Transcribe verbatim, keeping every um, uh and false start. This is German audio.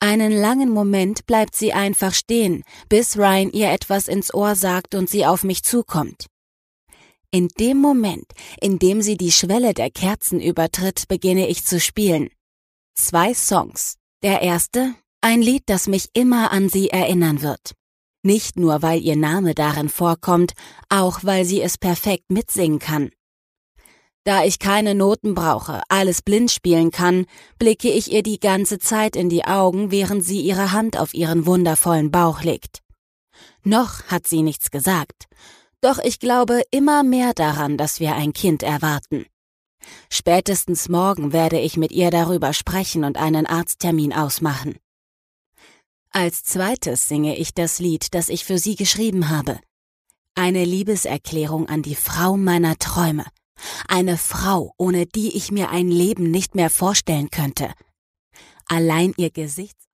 Einen langen Moment bleibt sie einfach stehen, bis Ryan ihr etwas ins Ohr sagt und sie auf mich zukommt. In dem Moment, in dem sie die Schwelle der Kerzen übertritt, beginne ich zu spielen. Zwei Songs. Der erste, ein Lied, das mich immer an sie erinnern wird. Nicht nur, weil ihr Name darin vorkommt, auch weil sie es perfekt mitsingen kann. Da ich keine Noten brauche, alles blind spielen kann, blicke ich ihr die ganze Zeit in die Augen, während sie ihre Hand auf ihren wundervollen Bauch legt. Noch hat sie nichts gesagt, doch ich glaube immer mehr daran, dass wir ein Kind erwarten. Spätestens morgen werde ich mit ihr darüber sprechen und einen Arzttermin ausmachen. Als zweites singe ich das Lied, das ich für sie geschrieben habe. Eine Liebeserklärung an die Frau meiner Träume. Eine Frau, ohne die ich mir ein Leben nicht mehr vorstellen könnte. Allein ihr Gesicht